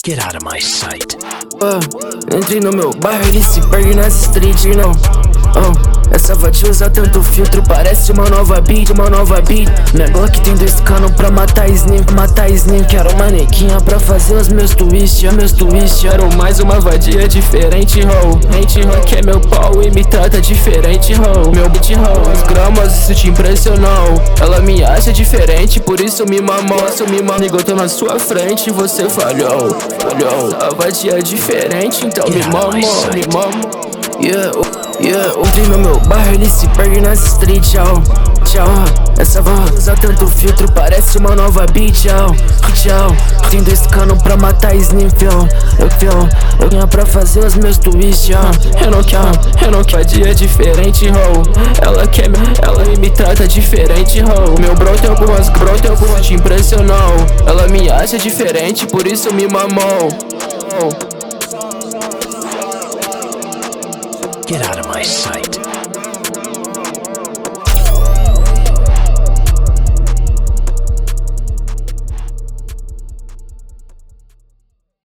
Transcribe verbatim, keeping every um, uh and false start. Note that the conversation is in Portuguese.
Get out of my sight. Oh, entrei no meu bairro, ele se perde nas streets, não. Oh, essa vadia usa tanto filtro, parece uma nova beat, uma nova beat. Minha Glock tem dois canos pra matar sneak, matar sneak. Quero uma neguinha pra fazer os meus twist, os meus twist. Quero mais uma vadia diferente, ho. Gente, ho, que é meu pau e me trata diferente, ho. Meu beat, ho, os gramas, isso te impressionou. Ela me acha diferente, por isso me mamou, isso me mamou. Eu tô na sua frente e você falhou, falhou. A vadia é diferente, então me mamou, me mamou. Yeah, yeah, ontem no meu bairro ele se perde nas streets, tchau, tchau. Essa voz usa tanto filtro, parece uma nova beat, tchau, tchau. Tem dois canos pra matar sniff, yo. Eu fio, eu vinha pra fazer os meus twists, yo. Eu não quero, eu não quero dia diferente, ho. Ela quer, ela me trata diferente, ho. Meu bro tem algumas, bro tem algumas, te impressionou. Ela me acha diferente, por isso me mamou. Get out of my sight.